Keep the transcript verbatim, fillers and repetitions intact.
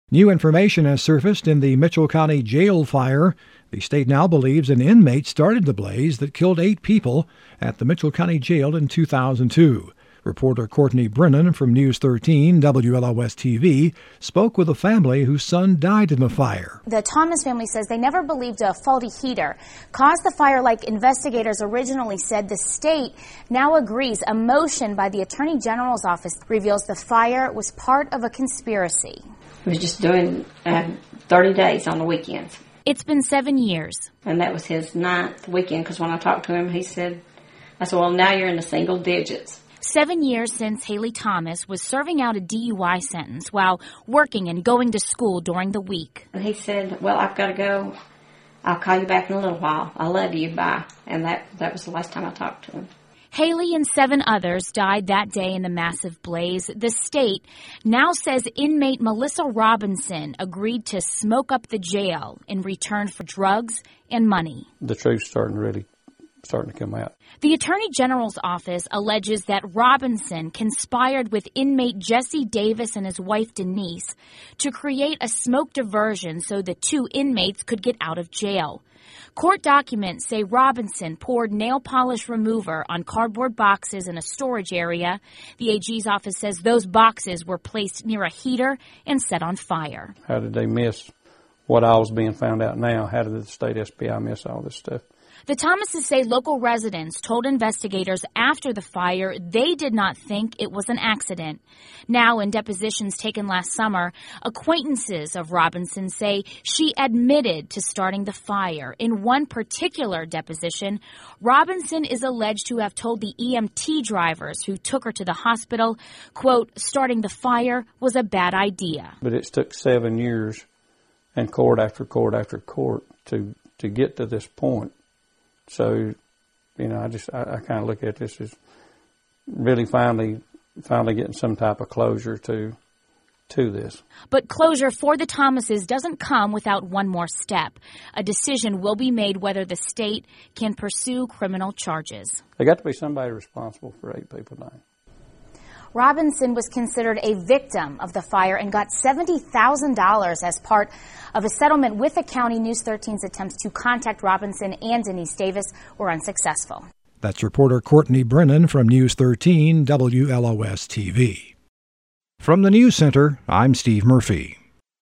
New information has surfaced in the Mitchell County Jail fire. The state now believes an inmate started the blaze that killed eight people at the Mitchell County Jail in two thousand two. Reporter Courtney Brennan from News thirteen W L O S T V spoke with a family whose son died in the fire. The Thomas family says they never believed a faulty heater caused the fire like investigators originally said. The state now agrees a motion by the Attorney General's office reveals the fire was part of a conspiracy. He was just doing uh, thirty days on the weekends. It's been seven years. And that was his ninth weekend, because when I talked to him, he said, I said, well, now you're in the single digits. Seven years since Haley Thomas was serving out a D U I sentence while working and going to school during the week. And he said, well, I've got to go. I'll call you back in a little while. I love you. Bye. And that, that was the last time I talked to him. Haley and seven others died that day in the massive blaze. The state now says inmate Melissa Robinson agreed to smoke up the jail in return for drugs and money. The truth's starting to really starting to come out. The Attorney General's office alleges that Robinson conspired with inmate Jesse Davis and his wife Denise to create a smoke diversion so the two inmates could get out of jail. Court documents say Robinson poured nail polish remover on cardboard boxes in a storage area. The A G's office says those boxes were placed near a heater and set on fire. How did they miss what all's being found out now? How did the state S P I miss all this stuff? The Thomases say local residents told investigators after the fire they did not think it was an accident. Now, in depositions taken last summer, acquaintances of Robinson say she admitted to starting the fire. In one particular deposition, Robinson is alleged to have told the E M T drivers who took her to the hospital, quote, starting the fire was a bad idea. But it took seven years and court after court after court to, to get to this point. So, you know, I just, I, I kind of look at this as really finally, finally getting some type of closure to, to this. But closure for the Thomases doesn't come without one more step. A decision will be made whether the state can pursue criminal charges. There got to be somebody responsible for eight people dying. Robinson was considered a victim of the fire and got seventy thousand dollars as part of a settlement with the county. News thirteen's attempts to contact Robinson and Denise Davis were unsuccessful. That's reporter Courtney Brennan from News thirteen W L O S T V. From the News Center, I'm Steve Murphy.